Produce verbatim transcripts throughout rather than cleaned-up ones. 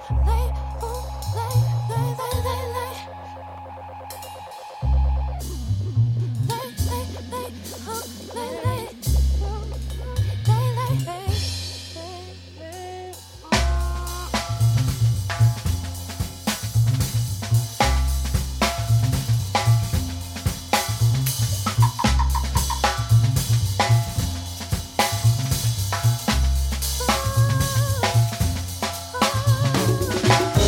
Ooh.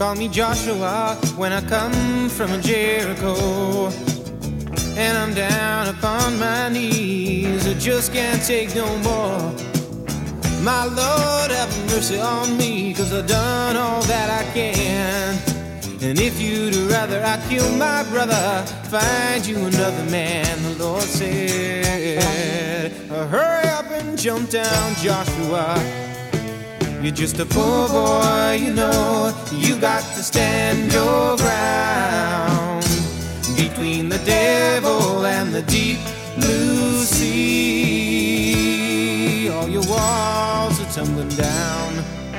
Call me Joshua when I come from Jericho, and I'm down upon my knees. I just can't take no more. My Lord, have mercy on me, 'cause I've done all that I can. And if you'd rather I kill my brother, find you another man, the Lord said. Hurry up and jump down, Joshua. You're just a poor boy, you know. You got to stand your ground between the devil and the deep blue sea. All your walls are tumbling down.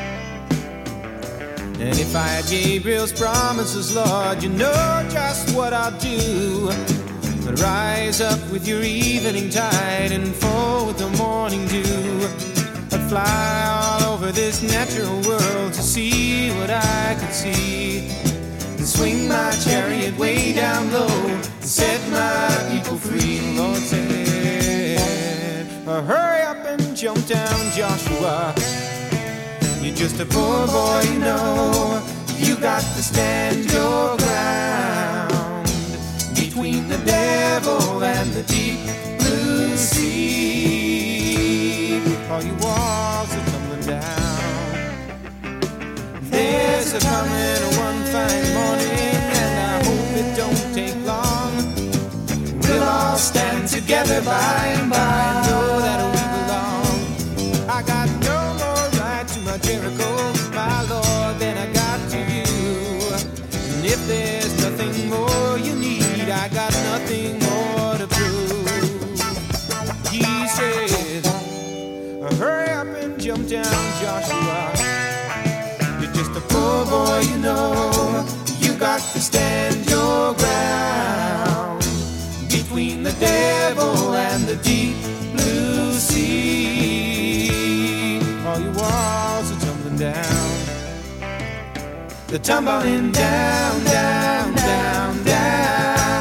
And if I had Gabriel's promises, Lord, you know just what I'll do. But rise up with your evening tide and fall with the morning dew. I'd fly all over this natural world to see what I could see, and swing my chariot way down low to set my people free. The Lord said, hurry up and jump down, Joshua. You're just a poor boy, you know. You got to stand your ground between the devil and the deep blue sea. All your walls are tumbling down. There's a coming one fine morning, and I hope it don't take long. We'll all stand together by and by and know that we belong. I got no more right to my Jericho, my Lord, than I got to you. And if there's nothing more you need, I got nothing more to prove. He said, hurry up and jump down, Joshua. You're just a poor boy, you know. You got to stand your ground between the devil and the deep blue sea. All your walls are tumbling down. They're tumbling down, down, down, down.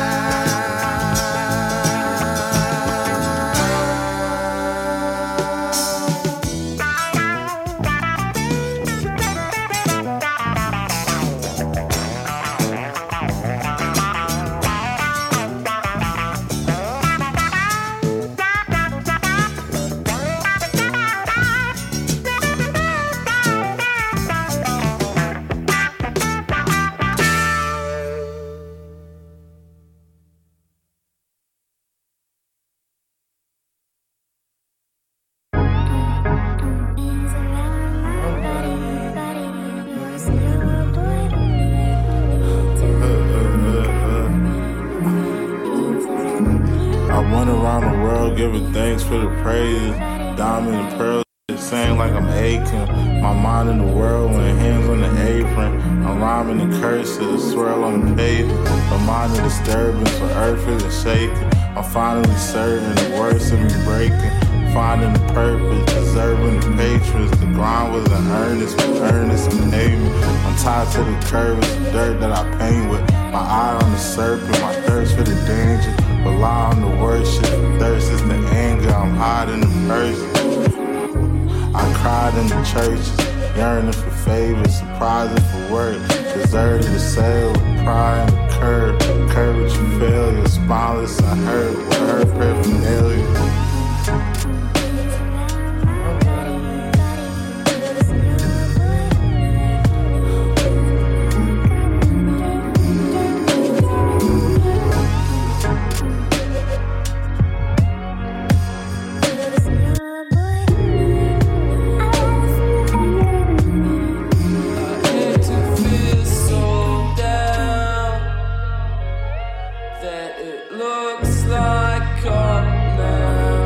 Giving thanks for the praise, diamond and pearls, it sang like I'm aching. My mind in the whirlwind, hands on the apron. I'm rhyming the curses, swirl on the pavement. My mind in disturbance, for earth isn't shaking. I'm finally serving the worst of me breaking. Finding the purpose, deserving the patrons. The grind was an earnest, but earnest behavior. I'm tied to the curve, it's the dirt that I paint with. My eye on the serpent, my thirst for the danger. Rely on the worship, thirst is the anger. I'm hiding the person. I cried in the churches, yearning for favor, surprising for work. Deserted to sail with pride and the curve. Courage and failure, spineless I heard with her paraphernalia. That it looks like up now.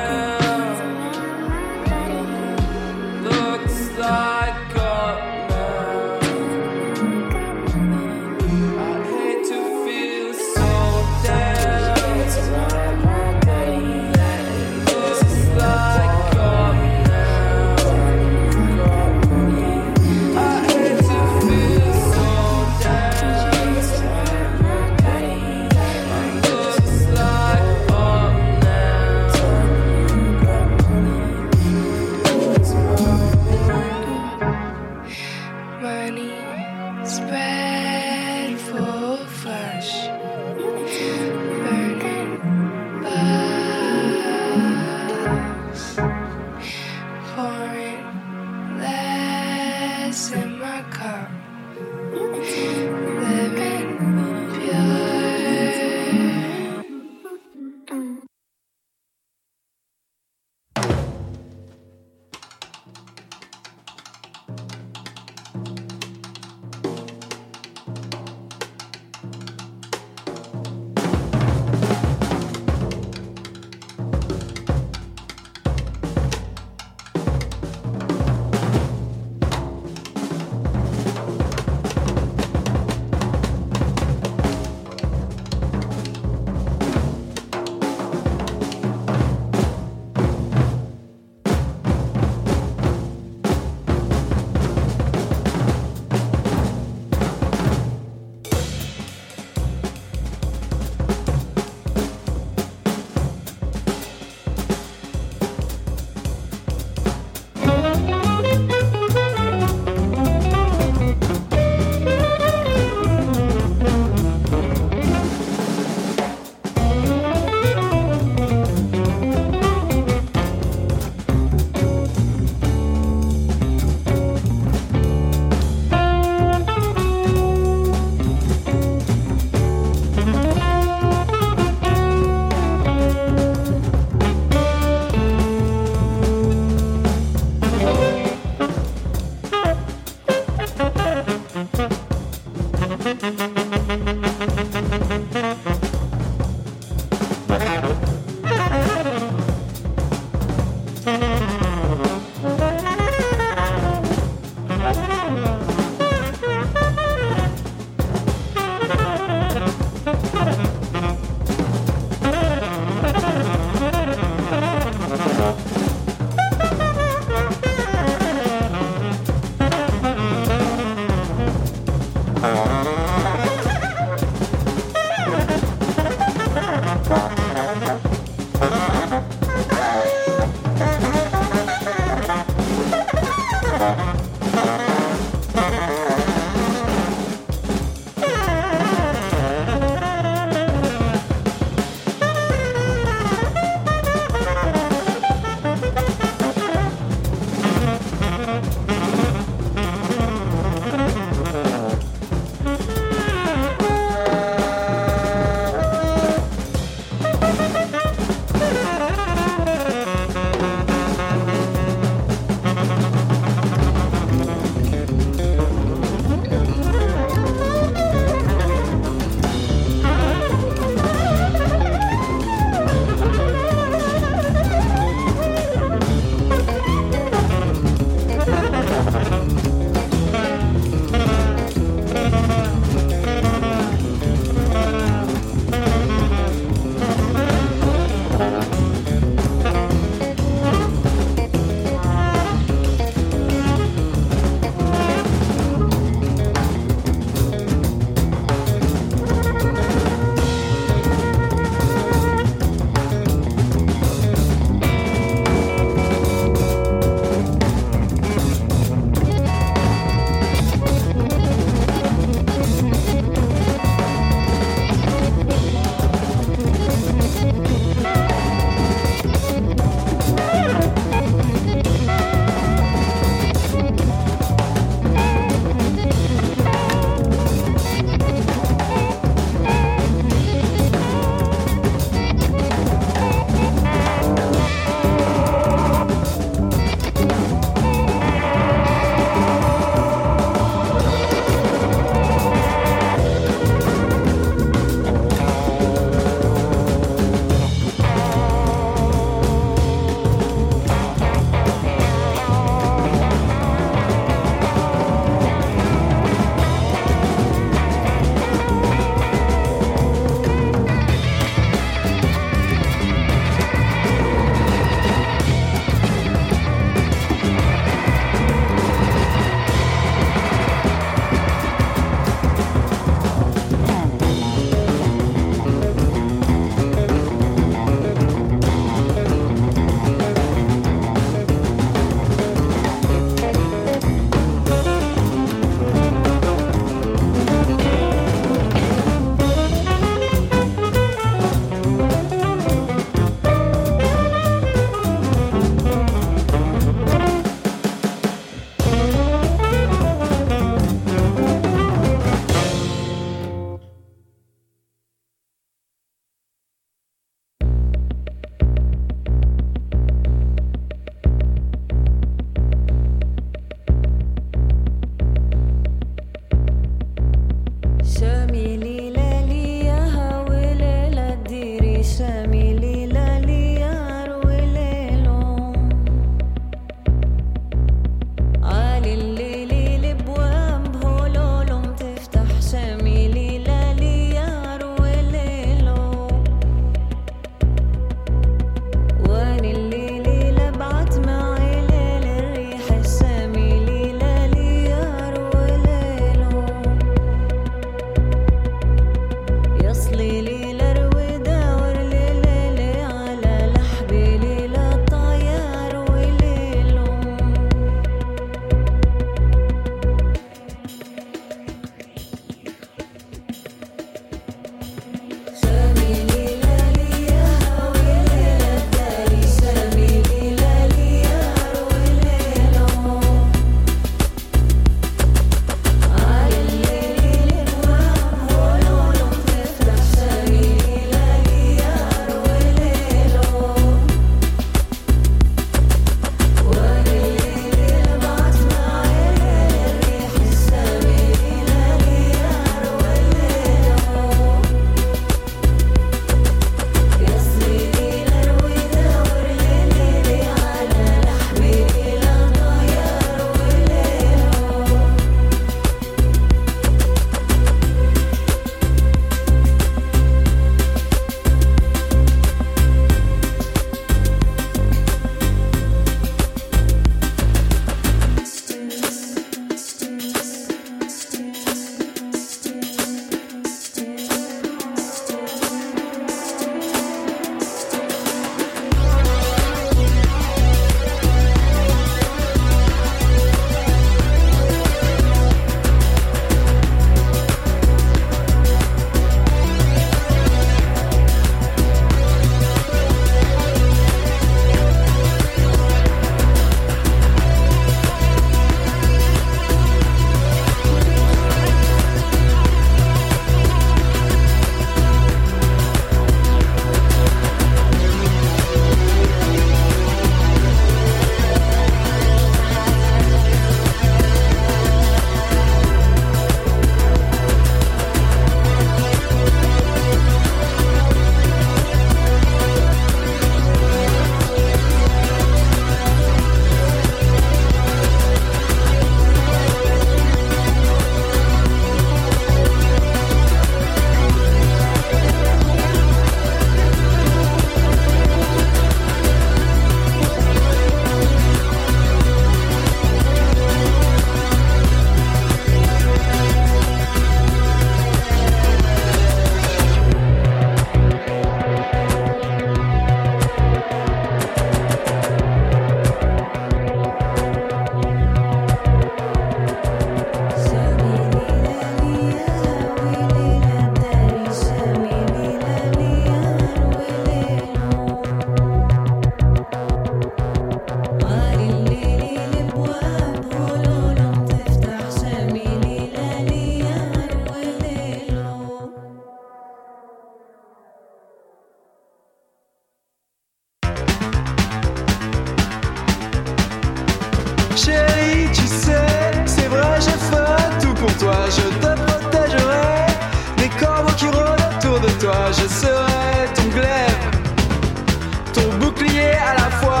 toi, je serai ton glaive, ton bouclier à la fois.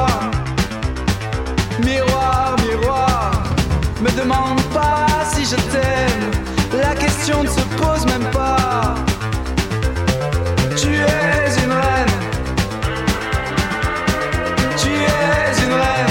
Miroir, miroir, me demande pas si je t'aime, la question ne se pose même pas. Tu es une reine, tu es une reine.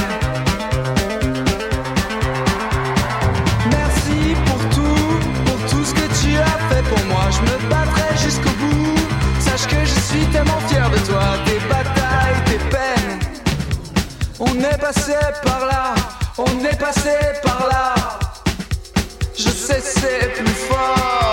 Merci pour tout, pour tout ce que tu as fait pour moi. Je me battrai jusqu'au bout, sache que je suis tellement fier de toi. Tes batailles, tes peines, on est passé par là, on est passé par là. Je sais c'est plus fort.